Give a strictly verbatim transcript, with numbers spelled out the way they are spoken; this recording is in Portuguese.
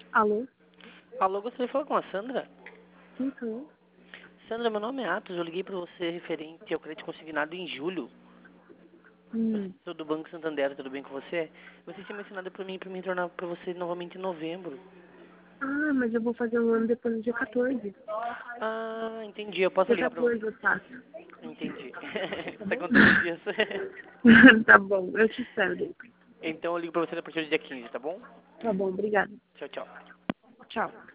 Alô? Alô, gostaria de falar com a Sandra? Sim, sou eu. Sandra, meu nome é Atos, eu liguei para você referente ao crédito consignado em julho. Eu Hum. sou do Banco Santander, tudo bem com você? Você tinha mencionado para mim para me retornar para você novamente em novembro. Ah, mas eu vou fazer um ano depois do dia quatorze. Ah, entendi, eu posso Dia ligar para você. quatorze eu faço. Entendi. Tá Tá bom? contando os dias. Tá bom, eu te espero daí. Então eu ligo para você a partir do dia quinze, tá bom? Tá bom, obrigada. Tchau, tchau. Tchau.